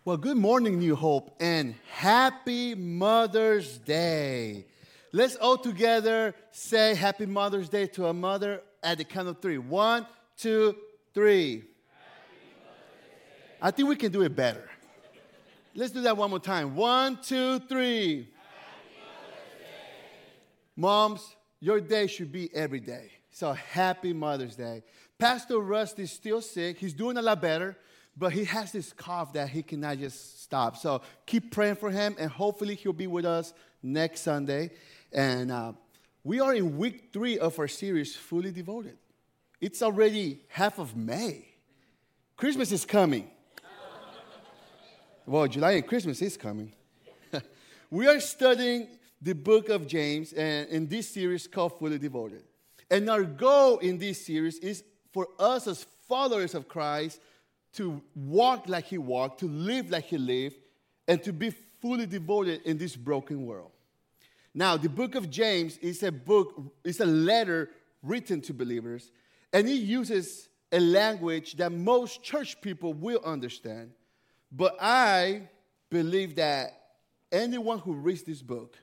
Well, good morning, New Hope, and happy Mother's Day. Let's all together say Happy Mother's Day to a mother at the count of three. 1, 2, 3. I think we can do it better. Let's do that one more time. 1, 2, 3. Moms, your day should be every day. So happy Mother's Day. Pastor Rust is still sick. He's doing a lot better, but he has this cough that he cannot just stop. So keep praying for him, and hopefully he'll be with us next Sunday. And we are in week 3 of our series, Fully Devoted. It's already half of May. Christmas is coming. Well, July and Christmas is coming. We are studying the book of James, and in this series called Fully Devoted. And our goal in this series is for us as followers of Christ to walk like he walked, to live like he lived, and to be fully devoted in this broken world. Now, the book of James is a letter written to believers, and it uses a language that most church people will understand. But I believe that anyone who reads this book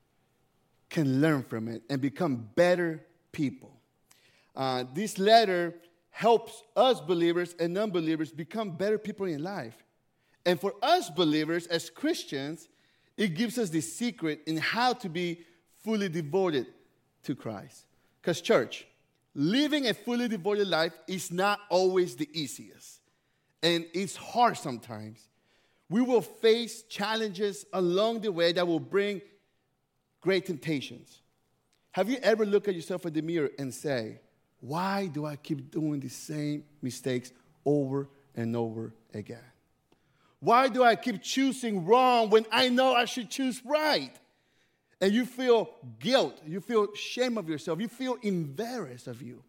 can learn from it and become better people. This letter helps us believers and non-believers become better people in life. And for us believers as Christians, it gives us the secret in how to be fully devoted to Christ. Because church, living a fully devoted life is not always the easiest. And it's hard sometimes. We will face challenges along the way that will bring great temptations. Have you ever looked at yourself in the mirror and say, why do I keep doing the same mistakes over and over again? Why do I keep choosing wrong when I know I should choose right? And you feel guilt. You feel shame of yourself. You feel embarrassed of you.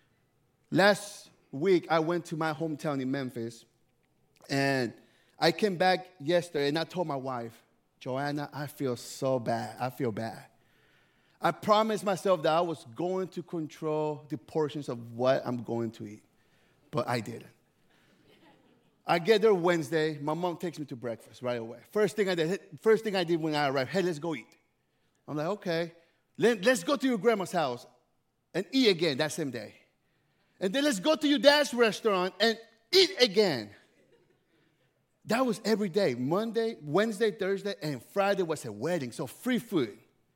Last week, I went to my hometown in Memphis, and I came back yesterday, and I told my wife, Joanna, I feel so bad. I feel bad. I promised myself that I was going to control the portions of what I'm going to eat, but I didn't. I get there Wednesday. My mom takes me to breakfast right away. First thing I did when I arrived, hey, let's go eat. I'm like, okay, let's go to your grandma's house and eat again that same day. And then let's go to your dad's restaurant and eat again. That was every day. Monday, Wednesday, Thursday, and Friday was a wedding, so free food.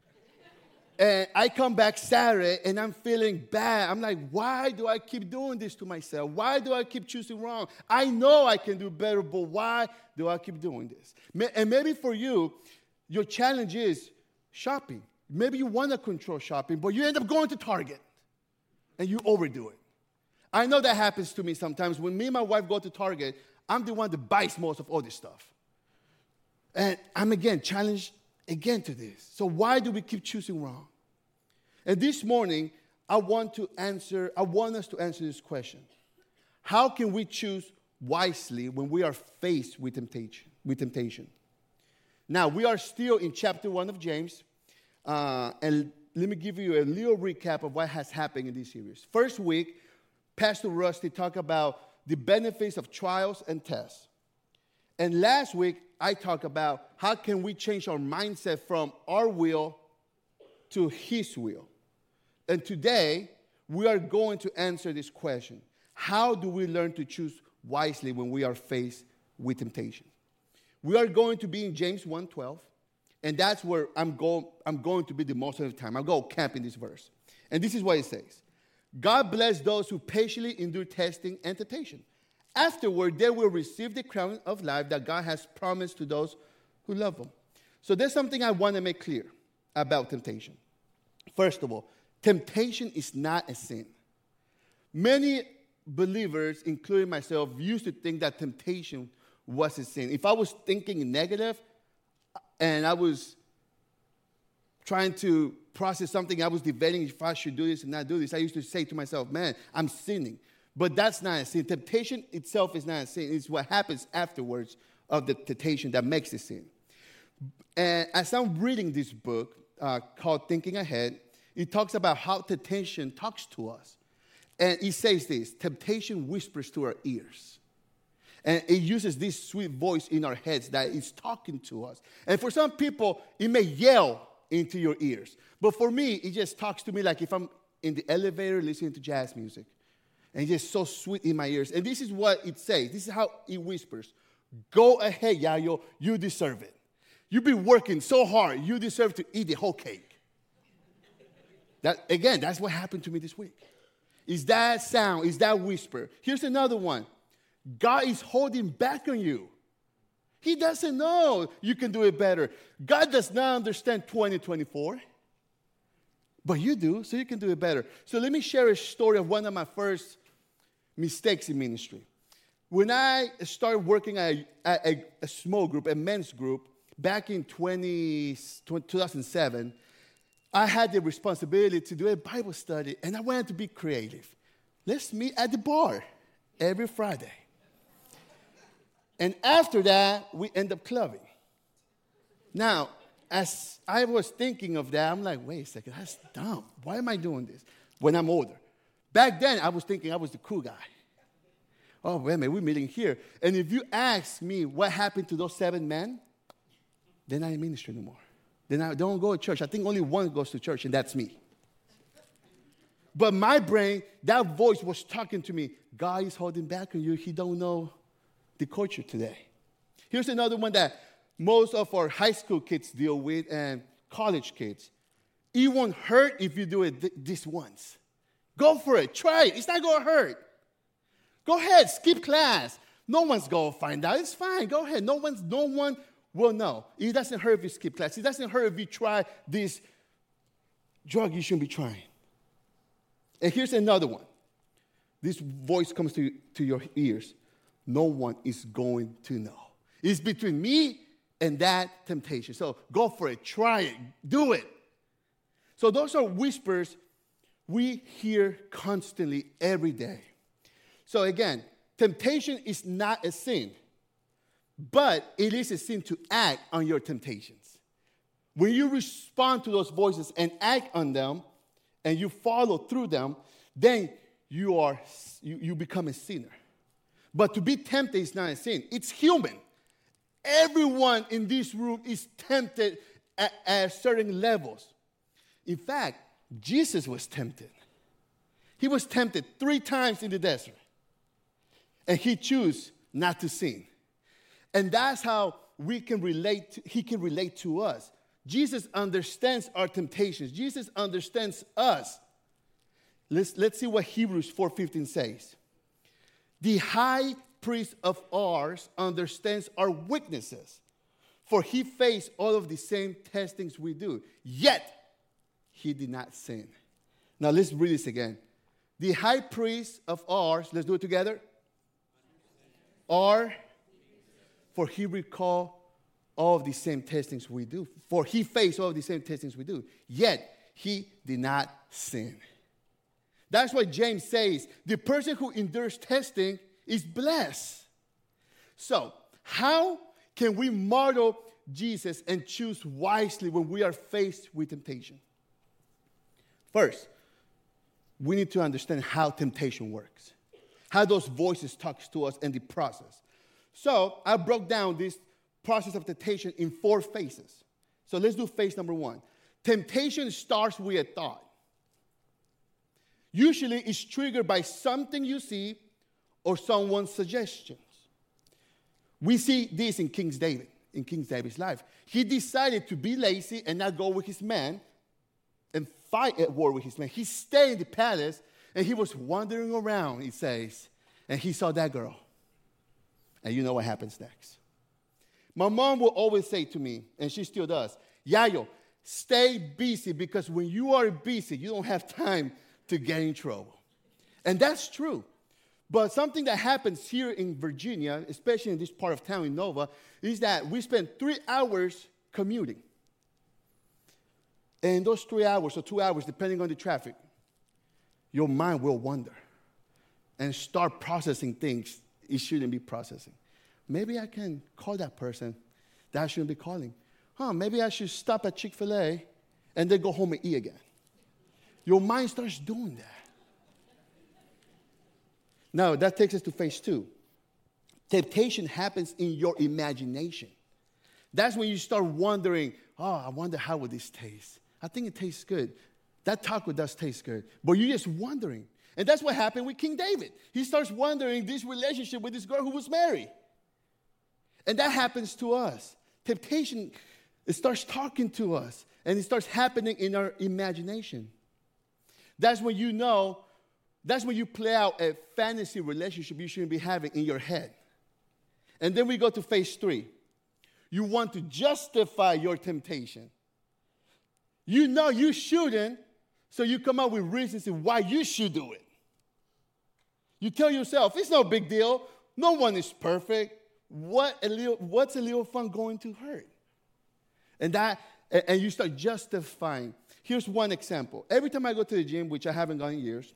And I come back Saturday, and I'm feeling bad. I'm like, why do I keep doing this to myself? Why do I keep choosing wrong? I know I can do better, but why do I keep doing this? And maybe for you, your challenge is shopping. Maybe you want to control shopping, but you end up going to Target, and you overdo it. I know that happens to me sometimes. When me and my wife go to Target, I'm the one that buys most of all this stuff. And I'm, again, challenged again to this. So why do we keep choosing wrong? And this morning, I want us to answer this question. How can we choose wisely when we are faced with temptation? Now, we are still in chapter 1 of James. And let me give you a little recap of what has happened in this series. First week, Pastor Rusty talked about the benefits of trials and tests. And last week, I talked about how can we change our mindset from our will to his will. And today, we are going to answer this question. How do we learn to choose wisely when we are faced with temptation? We are going to be in James 1:12, and that's where I'm going to be the most of the time. I'll go camp in this verse. And this is what it says. God bless those who patiently endure testing and temptation. Afterward, they will receive the crown of life that God has promised to those who love him. So there's something I want to make clear about temptation. First of all, temptation is not a sin. Many believers, including myself, used to think that temptation was a sin. If I was thinking negative and I was trying to process something, I was debating if I should do this and not do this, I used to say to myself, man, I'm sinning. But that's not a sin. Temptation itself is not a sin. It's what happens afterwards of the temptation that makes it sin. And as I'm reading this book called Thinking Ahead, it talks about how temptation talks to us. And it says this, temptation whispers to our ears. And it uses this sweet voice in our heads that is talking to us. And for some people, it may yell into your ears. But for me, it just talks to me like if I'm in the elevator listening to jazz music. And it's just so sweet in my ears. And this is what it says. This is how it whispers. Go ahead, Yayo. You deserve it. You've been working so hard. You deserve to eat the whole cake. That's what happened to me this week. Is that sound, is that whisper. Here's another one. God is holding back on you. He doesn't know you can do it better. God does not understand 2024. But you do, so you can do it better. So let me share a story of one of my first mistakes in ministry. When I started working at a small group, a men's group, back in 2007, I had the responsibility to do a Bible study, and I wanted to be creative. Let's meet at the bar every Friday. And after that, we end up clubbing. Now, as I was thinking of that, I'm like, wait a second, that's dumb. Why am I doing this when I'm older? Back then, I was thinking I was the cool guy. Oh, wait a minute, we're meeting here. And if you ask me what happened to those 7 men, they're not in ministry anymore. Then I don't go to church. I think only one goes to church, and that's me. But my brain, that voice was talking to me. God is holding back on you. He don't know the culture today. Here's another one that most of our high school kids deal with and college kids. It won't hurt if you do it this once. Go for it. Try it. It's not going to hurt. Go ahead. Skip class. No one's going to find out. It's fine. Go ahead. No one will know. It doesn't hurt if you skip class. It doesn't hurt if you try this drug you shouldn't be trying. And here's another one. This voice comes to your ears. No one is going to know. It's between me and that temptation. So go for it. Try it. Do it. So those are whispers we hear constantly every day. So again, temptation is not a sin, but it is a sin to act on your temptations. When you respond to those voices and act on them, and you follow through them, then you become a sinner. But to be tempted is not a sin. It's human. Everyone in this room is tempted at certain levels. In fact, Jesus was tempted. He was tempted 3 times in the desert. And he chose not to sin. And that's how he can relate to us. Jesus understands our temptations. Jesus understands us. Let's see what Hebrews 4:15 says. The high priest of ours understands our weaknesses, for he faced all of the same testings we do, yet he did not sin. Now let's read this again. The high priest of ours, let's do it together. For he recalled all of the same testings we do. For he faced all of the same testings we do. Yet he did not sin. That's why James says the person who endures testing is blessed. So, how can we model Jesus and choose wisely when we are faced with temptation? First, we need to understand how temptation works, how those voices talk to us and the process. So, I broke down this process of temptation in 4 phases. So let's do phase number 1. Temptation starts with a thought. Usually it's triggered by something you see or someone's suggestions. We see this in King David's life. He decided to be lazy and not go with his men and fight at war with his men. He stayed in the palace and he was wandering around, it says, and he saw that girl. And you know what happens next. My mom will always say to me, and she still does, Yayo, stay busy because when you are busy, you don't have time to get in trouble. And that's true. But something that happens here in Virginia, especially in this part of town in Nova, is that we spend 3 hours commuting. And in those 3 hours or 2 hours, depending on the traffic, your mind will wander and start processing things it shouldn't be processing. Maybe I can call that person that I shouldn't be calling. Maybe I should stop at Chick-fil-A and then go home and eat again. Your mind starts doing that. Now, that takes us to phase 2. Temptation happens in your imagination. That's when you start wondering, oh, I wonder how would this taste. I think it tastes good. That taco does taste good. But you're just wondering. And that's what happened with King David. He starts wondering this relationship with this girl who was married. And that happens to us. Temptation, it starts talking to us. And it starts happening in our imagination. That's when you play out a fantasy relationship you shouldn't be having in your head. And then we go to phase 3. You want to justify your temptation. You know you shouldn't, so you come up with reasons why you should do it. You tell yourself, it's no big deal. No one is perfect. What's a little fun going to hurt? And you start justifying. Here's one example. Every time I go to the gym, which I haven't gone in years,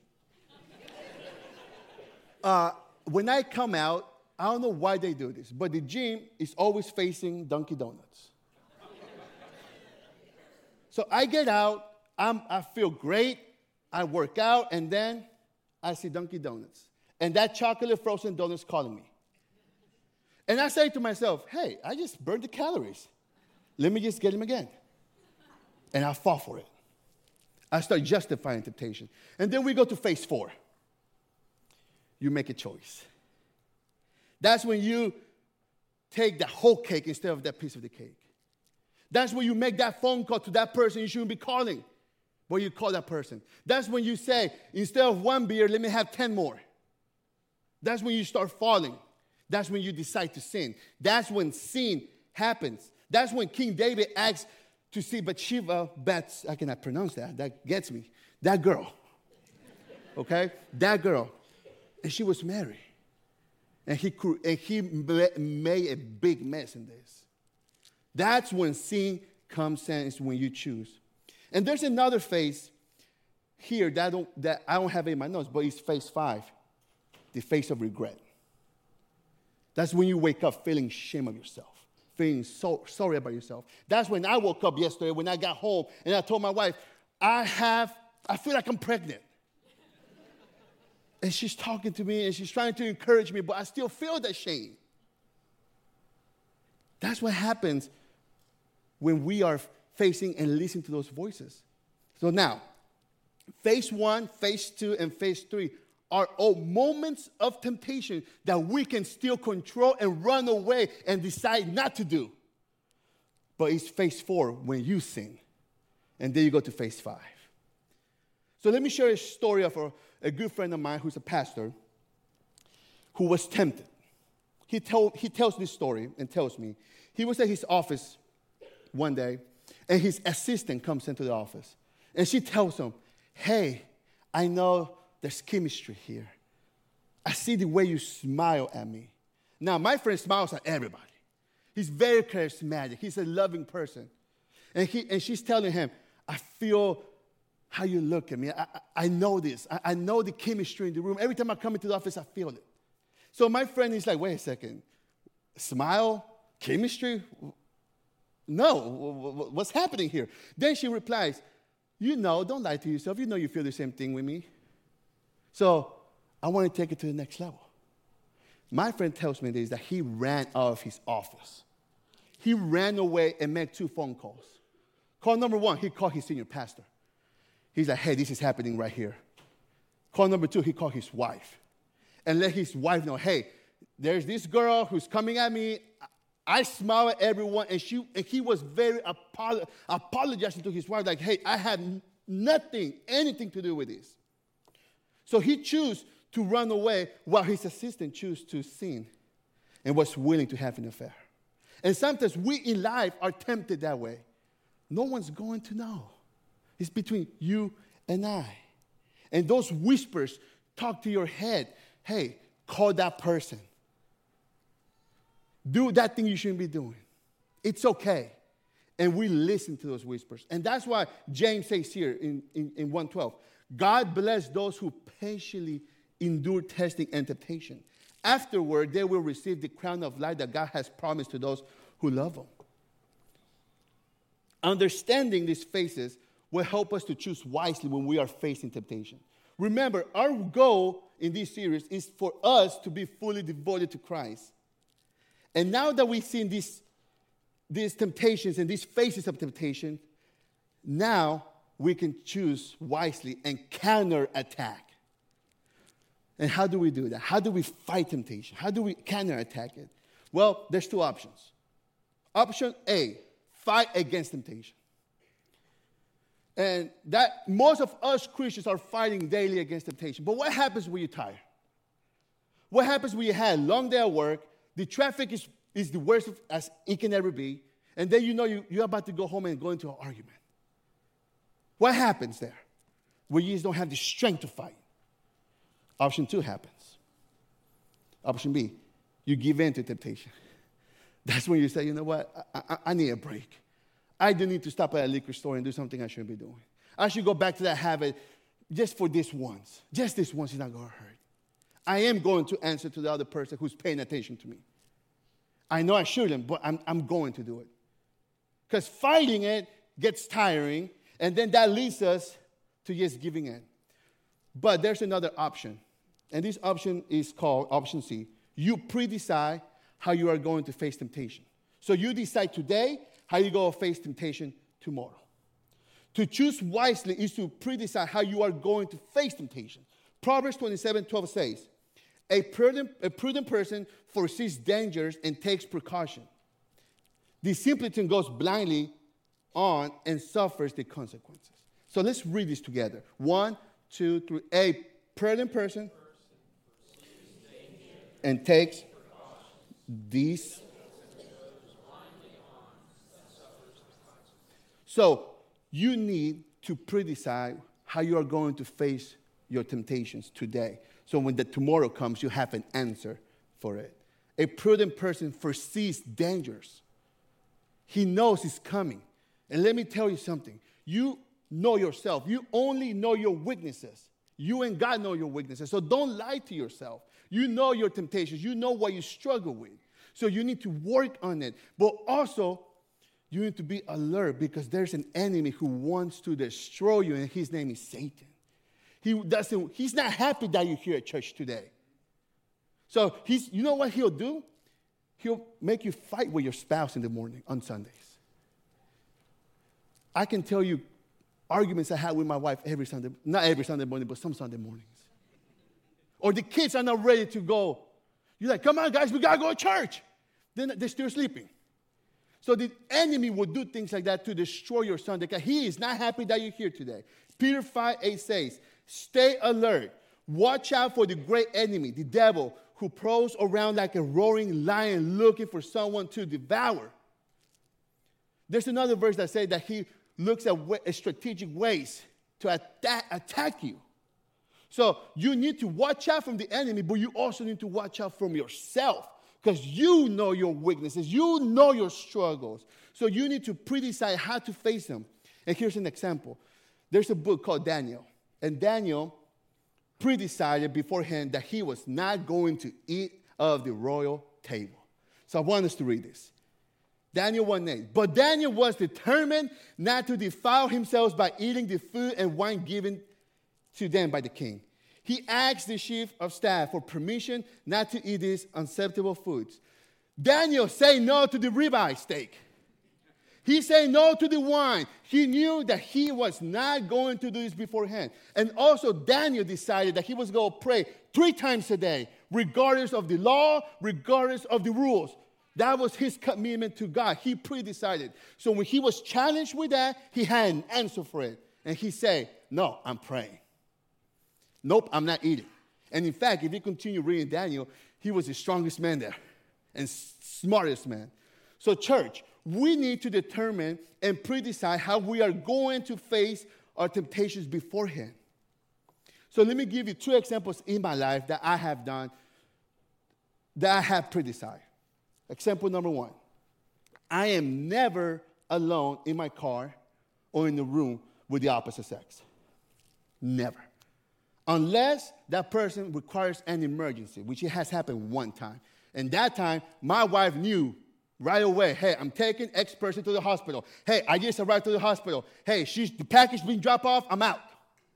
when I come out, I don't know why they do this, but the gym is always facing Dunkin' Donuts. So I get out, I feel great, I work out, and then I see Dunkin' Donuts. And that chocolate frozen donut's calling me. And I say to myself, hey, I just burned the calories. Let me just get them again. And I fall for it. I start justifying temptation. And then we go to phase 4. You make a choice. That's when you take the whole cake instead of that piece of the cake. That's when you make that phone call to that person you shouldn't be calling, but you call that person. That's when you say, instead of 1 beer, let me have 10 more. That's when you start falling. That's when you decide to sin. That's when sin happens. That's when King David asks to see Bathsheba, I cannot pronounce that. That gets me. That girl. Okay? That girl. And she was married. And he made a big mess in this. That's when sin comes in, is when you choose. And there's another phase here that I don't have in my notes, but it's phase 5, the phase of regret. That's when you wake up feeling shame of yourself, feeling so sorry about yourself. That's when I woke up yesterday when I got home and I told my wife, I feel like I'm pregnant. And she's talking to me and she's trying to encourage me, but I still feel that shame. That's what happens when we are facing and listening to those voices. So now, phase 1, phase 2, and phase 3 are all moments of temptation that we can still control and run away and decide not to do. But it's phase 4 when you sin. And then you go to phase 5. So let me share a story of a good friend of mine who's a pastor who was tempted. He tells this story and tells me he was at his office one day and his assistant comes into the office and she tells him, hey, I know there's chemistry here. I see the way you smile at me. Now, my friend smiles at everybody. He's very charismatic. He's a loving person. And she's telling him, I feel how you look at me. I know this. I know the chemistry in the room. Every time I come into the office, I feel it. So my friend is like, wait a second. Smile? Chemistry? No. What's happening here? Then she replies, don't lie to yourself. You know you feel the same thing with me. So I want to take it to the next level. My friend tells me this, that he ran out of his office. He ran away and made 2 phone calls. Call number 1, he called his senior pastor. He's like, hey, this is happening right here. Call number 2, he called his wife. And let his wife know, hey, there's this girl who's coming at me. I smile at everyone. And he was very apologizing to his wife, like, hey, I had anything to do with this. So he chose to run away while his assistant chose to sin and was willing to have an affair. And sometimes we in life are tempted that way. No one's going to know. It's between you and I. And those whispers talk to your head. Hey, call that person. Do that thing you shouldn't be doing. It's okay. And we listen to those whispers. And that's why James says here in 1:12, God bless those who patiently endure testing and temptation. Afterward, they will receive the crown of life that God has promised to those who love Him. Understanding these phases will help us to choose wisely when we are facing temptation. Remember, our goal in this series is for us to be fully devoted to Christ. And now that we've seen these temptations and these phases of temptation, now we can choose wisely and counterattack. And how do we do that? How do we fight temptation? How do we counterattack it? Well, there's two options. Option A, fight against temptation. And that most of us Christians are fighting daily against temptation. But what happens when you're tired? What happens when you had a long day at work, the traffic is the worst as it can ever be, and then you know you're about to go home and go into an argument? What happens there? Where you just don't have the strength to fight. Option 2 happens. Option B, you give in to temptation. That's when you say, you know what, I need a break. I do need to stop at a liquor store and do something I shouldn't be doing. I should go back to that habit just for this once. Just this once is not going to hurt. I am going to answer to the other person who's paying attention to me. I know I shouldn't, but I'm going to do it. Because fighting it gets tiring, and then that leads us to just giving in. But there's another option, and this option is called option C. You pre-decide how you are going to face temptation. So you decide today how you go face temptation tomorrow. To choose wisely is to pre-decide how you are going to face temptation. Proverbs 27:12 says, a prudent person foresees dangers and takes precaution. The simpleton goes blindly on and suffers the consequences. So let's read this together. 1, 2, 3. A prudent person and takes these. So you need to pre-decide how you are going to face your temptations today. So when the tomorrow comes, you have an answer for it. A prudent person foresees dangers. He knows it's coming. And let me tell you something. You know yourself. You only know your weaknesses. You and God know your weaknesses. So don't lie to yourself. You know your temptations. You know what you struggle with. So you need to work on it. But also, you need to be alert because there's an enemy who wants to destroy you, and his name is Satan. He's not happy that you're here at church today. So you know what he'll do? He'll make you fight with your spouse in the morning on Sundays. I can tell you arguments I had with my wife every Sunday, not every Sunday morning, but some Sunday mornings. Or the kids are not ready to go. You're like, come on, guys, we got to go to church. Then they're still sleeping. So the enemy will do things like that to destroy your Sunday because he is not happy that you're here today. Peter 5:8 says, stay alert. Watch out for the great enemy, the devil, who prowls around like a roaring lion looking for someone to devour. There's another verse that says that he looks at strategic ways to attack you. So you need to watch out from the enemy, but you also need to watch out from yourself because you know your weaknesses. You know your struggles. So you need to pre-decide how to face them. And here's an example. There's a book called Daniel. And Daniel pre-decided beforehand that he was not going to eat of the royal table. So I want us to read this. Daniel 1:8. But Daniel was determined not to defile himself by eating the food and wine given to them by the king. He asked the chief of staff for permission not to eat these unacceptable foods. Daniel said no to the ribeye steak. He said no to the wine. He knew that he was not going to do this beforehand. And also Daniel decided that he was going to pray 3 times a day, regardless of the law, regardless of the rules. That was his commitment to God. He pre-decided. So when he was challenged with that, he had an answer for it. And he said, no, I'm praying. Nope, I'm not eating. And in fact, if you continue reading Daniel, he was the strongest man there and smartest man. So church, we need to determine and pre-decide how we are going to face our temptations beforehand. So let me give you 2 examples in my life that I have done, that I have pre-decided. Example number 1. I am never alone in my car or in the room with the opposite sex. Never. Unless that person requires an emergency, which it has happened one time. And that time, my wife knew right away, hey, I'm taking X person to the hospital. Hey, I just arrived to the hospital. Hey, the package being dropped off, I'm out.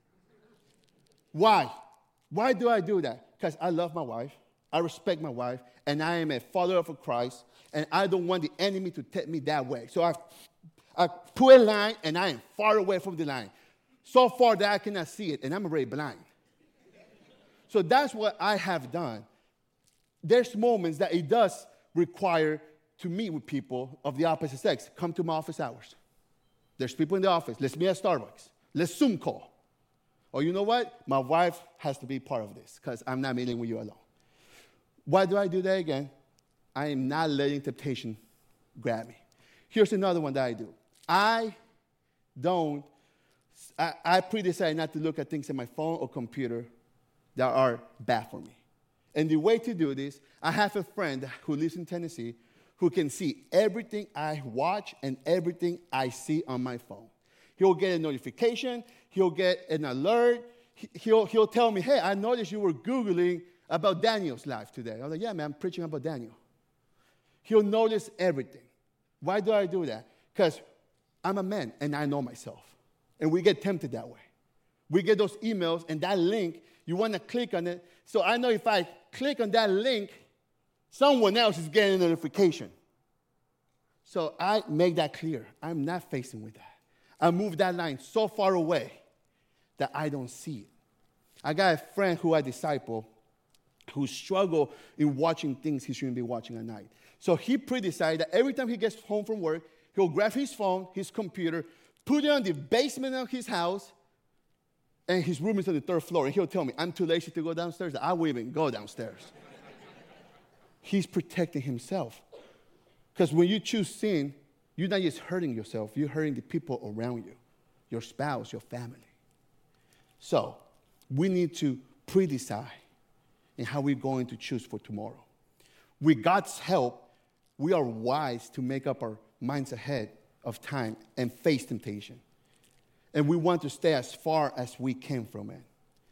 Why? Why do I do that? Because I love my wife. I respect my wife, and I am a follower of Christ. and I don't want the enemy to take me that way. So I put a line, and I am far away from the line. So far that I cannot see it, and I'm already blind. So that's what I have done. There's moments that it does require to meet with people of the opposite sex. Come to my office hours. There's people in the office. Let's meet at Starbucks. Let's Zoom call. Or you know what? My wife has to be part of this because I'm not meeting with you alone. Why do I do that again? I am not letting temptation grab me. Here's another one that I do. I pre-decide not to look at things on my phone or computer that are bad for me. And the way to do this, I have a friend who lives in Tennessee who can see everything I watch and everything I see on my phone. He'll get a notification. He'll get an alert. He'll tell me, hey, I noticed you were Googling about Daniel's life today. I'm like, yeah, man, I'm preaching about Daniel. He'll notice everything. Why do I do that? Because I'm a man and I know myself. And we get tempted that way. We get those emails and that link, you want to click on it. So I know if I click on that link, someone else is getting a notification. So I make that clear. I'm not facing with that. I move that line so far away that I don't see it. I got a friend who I disciple who struggle in watching things he shouldn't be watching at night. So he pre-decided that every time he gets home from work, he'll grab his phone, his computer, put it on the basement of his house, and his room is on the 3rd floor. And he'll tell me, I'm too lazy to go downstairs. I won't even go downstairs. He's protecting himself. Because when you choose sin, you're not just hurting yourself, you're hurting the people around you, your spouse, your family. So we need to pre-decide in how we're going to choose for tomorrow. With God's help, we are wise to make up our minds ahead of time and face temptation. And we want to stay as far as we can from it.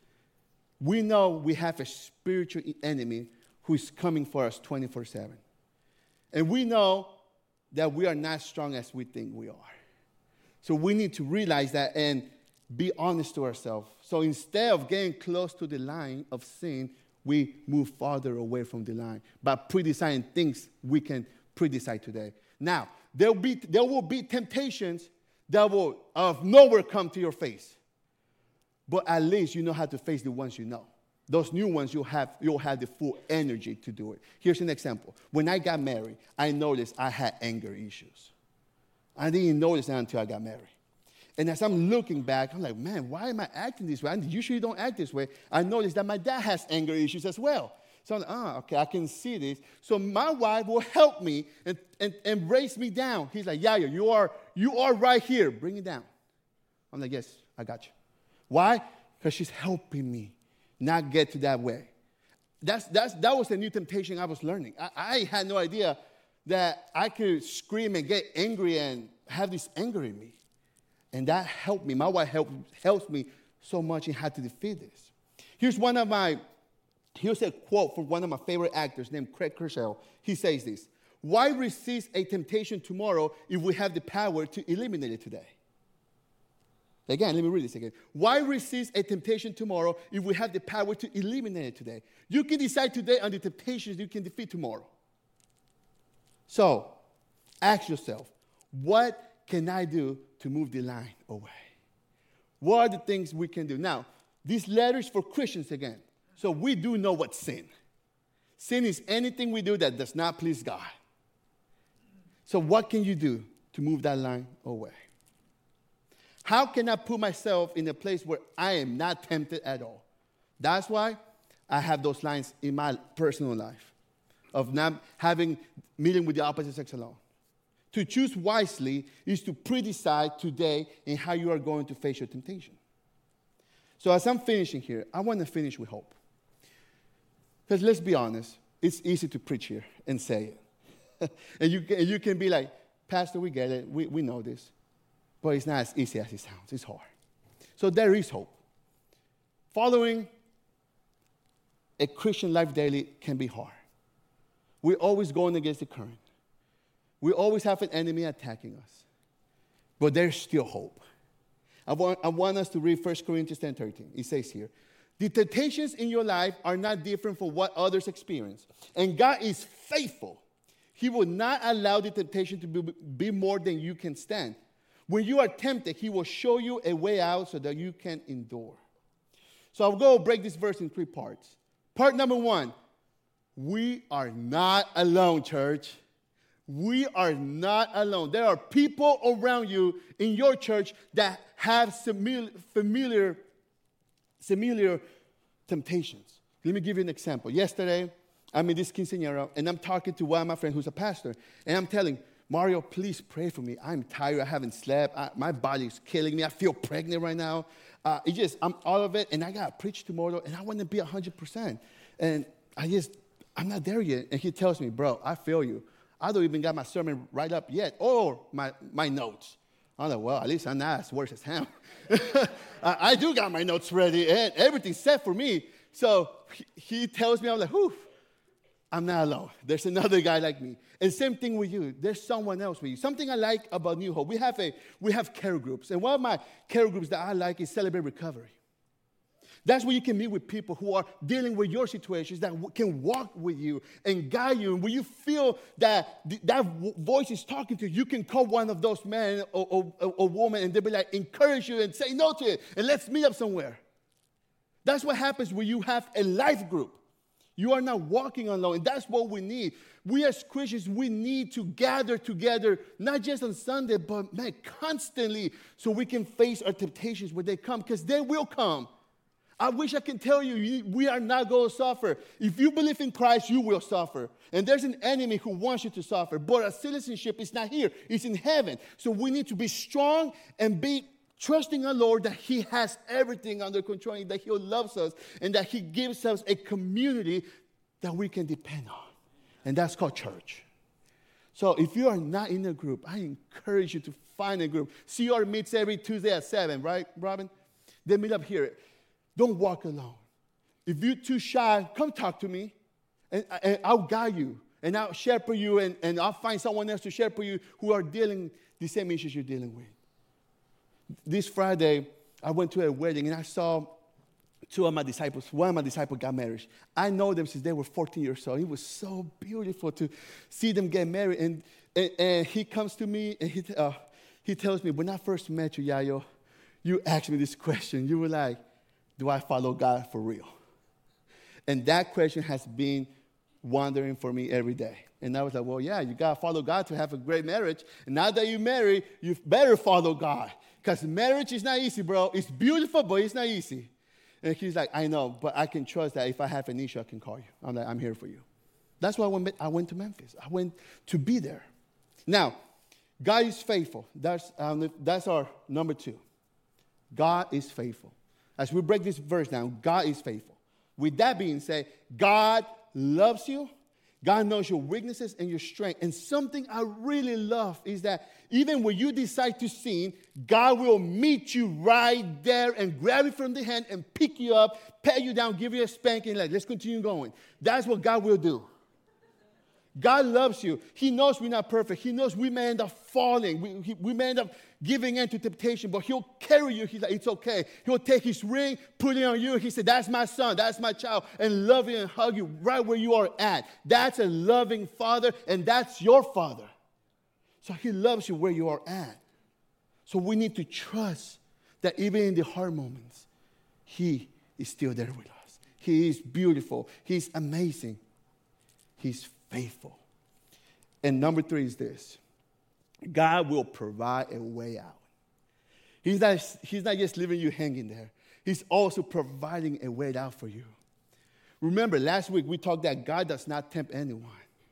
We know we have a spiritual enemy who is coming for us 24/7. And we know that we are not strong as we think we are. So we need to realize that and be honest to ourselves. So instead of getting close to the line of sin, we move farther away from the line by pre-deciding things we can pre-decide today. Now, there will be temptations that will out of nowhere come to your face. But at least you know how to face the ones you know. Those new ones, you'll have the full energy to do it. Here's an example. When I got married, I noticed I had anger issues. I didn't notice that until I got married. And as I'm looking back, I'm like, man, why am I acting this way? I usually don't act this way. I noticed that my dad has anger issues as well. So I'm like, okay, I can see this. So my wife will help me and raise me down. He's like, Yaya, you are right here. Bring it down. I'm like, yes, I got you. Why? Because she's helping me not get to that way. That was a new temptation I was learning. I had no idea that I could scream and get angry and have this anger in me. And that helped me. My wife helps me so much in how to defeat this. Here's a quote from one of my favorite actors named Craig Kershell. He says this: why resist a temptation tomorrow if we have the power to eliminate it today? Again, let me read this again. Why resist a temptation tomorrow if we have the power to eliminate it today? You can decide today on the temptations you can defeat tomorrow. So, ask yourself, what can I do to move the line away? What are the things we can do? Now, this letter is for Christians again. So we do know what's sin. Sin is anything we do that does not please God. So what can you do to move that line away? How can I put myself in a place where I am not tempted at all? That's why I have those lines in my personal life of not meeting with the opposite sex alone. To choose wisely is to pre-decide today in how you are going to face your temptation. So as I'm finishing here, I want to finish with hope. Because let's be honest, it's easy to preach here and say it. and you can be like, Pastor, we get it. We know this. But it's not as easy as it sounds. It's hard. So there is hope. Following a Christian life daily can be hard. We're always going against the current. We always have an enemy attacking us. But there's still hope. I want us to read 1 Corinthians 10:13. It says here, the temptations in your life are not different from what others experience. And God is faithful. He will not allow the temptation to be more than you can stand. When you are tempted, he will show you a way out so that you can endure. So I'll go break this verse in 3 parts. Part number 1, we are not alone, church. We are not alone. There are people around you in your church that have familiar temptations. Let me give you an example. Yesterday, I'm in this quinceañera, and I'm talking to one of my friends who's a pastor, and I'm telling Mario, please pray for me. I'm tired. I haven't slept. My body is killing me. I feel pregnant right now. I'm out of it, and I got to preach tomorrow, and I want to be 100%. And I'm not there yet. And he tells me, bro, I feel you. I don't even got my sermon right up yet, or my notes. I'm like, well, at least I'm not as worse as him. I do got my notes ready, and everything's set for me. So he tells me, I'm like, whew, I'm not alone. There's another guy like me. And same thing with you. There's someone else with you. Something I like about New Hope, we have care groups. And one of my care groups that I like is Celebrate Recovery. That's where you can meet with people who are dealing with your situations, that can walk with you and guide you. And when you feel that that voice is talking to you, you can call one of those men or women, and they'll be like, encourage you and say no to it, and let's meet up somewhere. That's what happens when you have a life group. You are not walking alone, and that's what we need. We as Christians, we need to gather together, not just on Sunday, but constantly, so we can face our temptations when they come, because they will come. I wish I can tell you, we are not going to suffer. If you believe in Christ, you will suffer. And there's an enemy who wants you to suffer. But our citizenship is not here. It's in heaven. So we need to be strong and be trusting our Lord that he has everything under control, and that he loves us, and that he gives us a community that we can depend on. And that's called church. So if you are not in a group, I encourage you to find a group. CR meets every Tuesday at 7, right, Robin? They meet up here. Don't walk alone. If you're too shy, come talk to me, and I'll guide you, and I'll shepherd you, and I'll find someone else to shepherd you who are dealing the same issues you're dealing with. This Friday, I went to a wedding, and I saw 2 of my disciples. One of my disciples got married. I know them since they were 14 years old. It was so beautiful to see them get married. And he comes to me, and he tells me, when I first met you, Yayo, you asked me this question. You were like, do I follow God for real? And that question has been wandering for me every day. And I was like, well, yeah, you got to follow God to have a great marriage. And now that you're married, you better follow God. Because marriage is not easy, bro. It's beautiful, but it's not easy. And he's like, I know, but I can trust that if I have an issue, I can call you. I'm like, I'm here for you. That's why I went to Memphis. I went to be there. Now, God is faithful. That's our number 2. God is faithful. As we break this verse down, God is faithful. With that being said, God loves you. God knows your weaknesses and your strength. And something I really love is that even when you decide to sin, God will meet you right there and grab you from the hand and pick you up, pat you down, give you a spanking, like, let's continue going. That's what God will do. God loves you. He knows we're not perfect. He knows we may end up falling. We may end up giving in to temptation, but he'll carry you. He's like, it's okay. He'll take his ring, put it on you. He said, that's my son, that's my child, and love you and hug you right where you are at. That's a loving father, and that's your father. So he loves you where you are at. So we need to trust that even in the hard moments, he is still there with us. He is beautiful. He's amazing. He's faithful. And number 3 is this. God will provide a way out. He's not just leaving you hanging there. He's also providing a way out for you. Remember, last week we talked that God does not tempt anyone.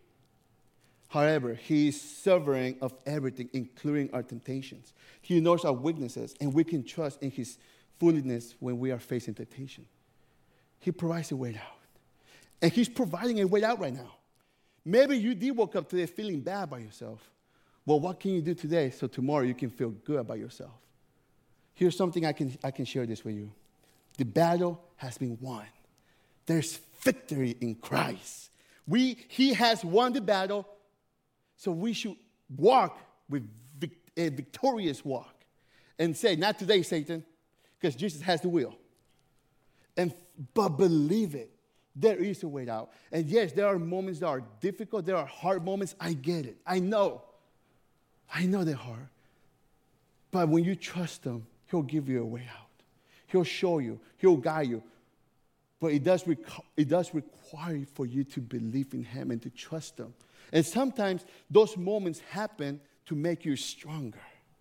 However, he is sovereign of everything, including our temptations. He knows our weaknesses, and we can trust in his fullness when we are facing temptation. He provides a way out. And he's providing a way out right now. Maybe you did wake up today feeling bad about yourself. Well, what can you do today so tomorrow you can feel good about yourself? Here's something I can share this with you. The battle has been won. There's victory in Christ. He has won the battle, so we should walk with a victorious walk and say, not today, Satan, because Jesus has the will. But believe it. There is a way out. And yes, there are moments that are difficult. There are hard moments. I get it. I know they're hard. But when you trust him, he'll give you a way out. He'll show you. He'll guide you. But it does require for you to believe in him and to trust him. And sometimes those moments happen to make you stronger.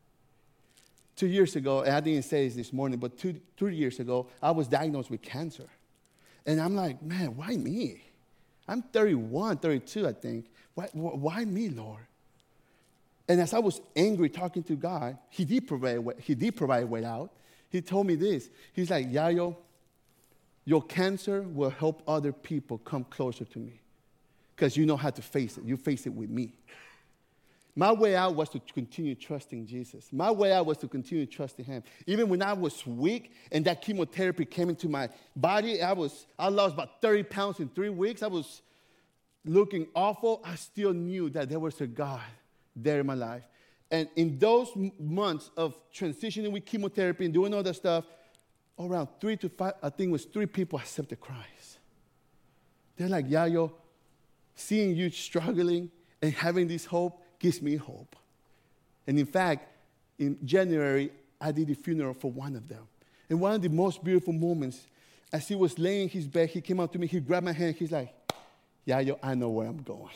2 years ago, and I didn't say this morning, but 2 years ago, I was diagnosed with cancer. And I'm like, man, why me? I'm 31, 32, I think. Why me, Lord? And as I was angry talking to God, he did provide a way out. He told me this. He's like, Yayo, your cancer will help other people come closer to me because you know how to face it. You face it with me. My way out was to continue trusting Jesus. My way out was to continue trusting him. Even when I was weak and that chemotherapy came into my body, I lost about 30 pounds in 3 weeks. I was looking awful. I still knew that there was a God there in my life. And in those months of transitioning with chemotherapy and doing all that stuff, around 3 to 5, I think it was 3 people accepted Christ. They're like, Yayo, seeing you struggling and having this hope gives me hope. And in fact, in January, I did a funeral for one of them. And one of the most beautiful moments, as he was laying in his bed, he came up to me, he grabbed my hand, he's like, Yayo, I know where I'm going.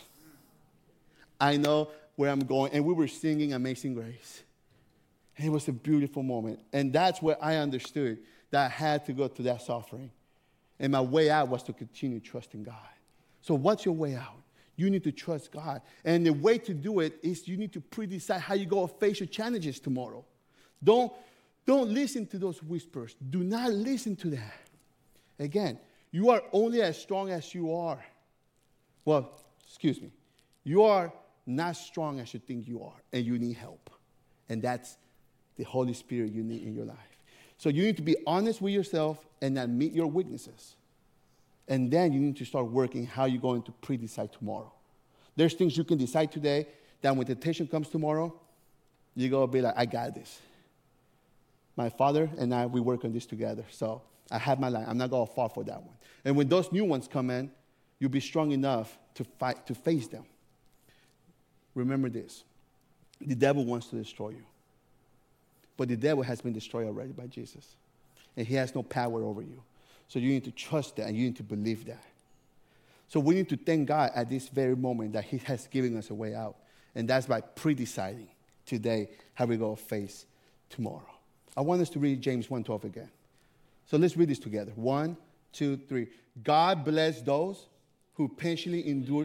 I know where I'm going. And we were singing Amazing Grace. And it was a beautiful moment. And that's where I understood that I had to go through that suffering. And my way out was to continue trusting God. So what's your way out? You need to trust God. And the way to do it is you need to pre-decide how you're going to face your challenges tomorrow. Don't listen to those whispers. Do not listen to that. Again, you are only as strong as you are. Well, excuse me. You are not strong as you think you are, and you need help. And that's the Holy Spirit you need in your life. So you need to be honest with yourself and admit your weaknesses. And then you need to start working how you're going to pre-decide tomorrow. There's things you can decide today that when temptation comes tomorrow, you're going to be like, I got this. My father and I, we work on this together. So I have my line. I'm not going to fall for that one. And when those new ones come in, you'll be strong enough to face them. Remember this. The devil wants to destroy you. But the devil has been destroyed already by Jesus. And he has no power over you. So you need to trust that and you need to believe that. So we need to thank God at this very moment that he has given us a way out. And that's by pre-deciding today how we're going to face tomorrow. I want us to read James 1:12 again. So let's read this together. 1, 2, 3. God bless those who patiently endure.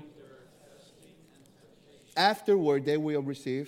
Afterward, they will receive.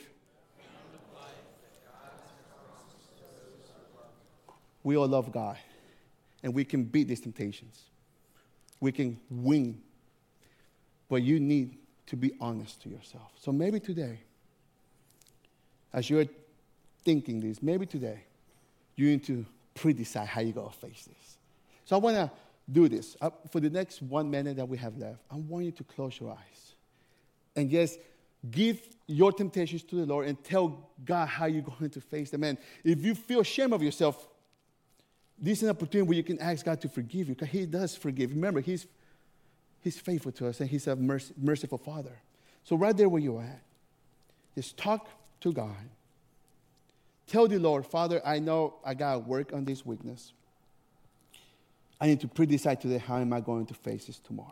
We all love God. And we can beat these temptations. We can win. But you need to be honest to yourself. So maybe today, as you're thinking this, maybe today, you need to pre-decide how you're going to face this. So I want to do this. For the next 1 minute that we have left, I want you to close your eyes. And just give your temptations to the Lord and tell God how you're going to face them. And if you feel ashamed of yourself, this is an opportunity where you can ask God to forgive you, because he does forgive. Remember, he's faithful to us, and he's a merciful Father. So right there where you're at, just talk to God. Tell the Lord, Father, I know I got to work on this weakness. I need to pre-decide today how am I going to face this tomorrow.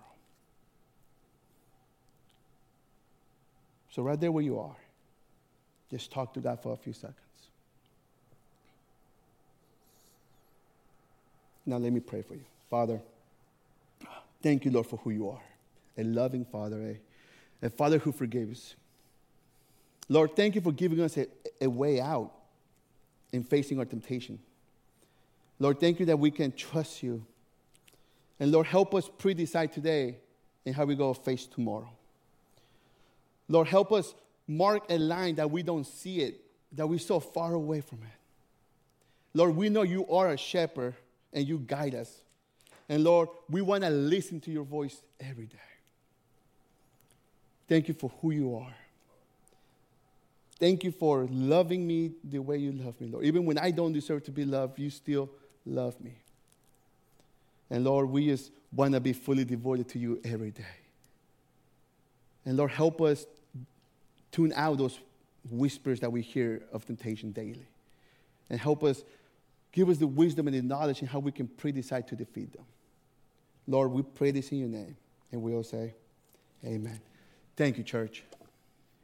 So right there where you are, just talk to God for a few seconds. Now let me pray for you. Father, thank you, Lord, for who you are. A loving Father, a Father who forgives. Lord, thank you for giving us a way out in facing our temptation. Lord, thank you that we can trust you. And Lord, help us pre-decide today in how we go face tomorrow. Lord, help us mark a line that we don't see it, that we're so far away from it. Lord, we know you are a shepherd and you guide us. And Lord, we want to listen to your voice every day. Thank you for who you are. Thank you for loving me the way you love me, Lord. Even when I don't deserve to be loved, you still love me. And Lord, we just want to be fully devoted to you every day. And Lord, help us tune out those whispers that we hear of temptation daily. And help us, give us the wisdom and the knowledge in how we can pre-decide to defeat them. Lord, we pray this in your name. And we all say, amen. Thank you, church.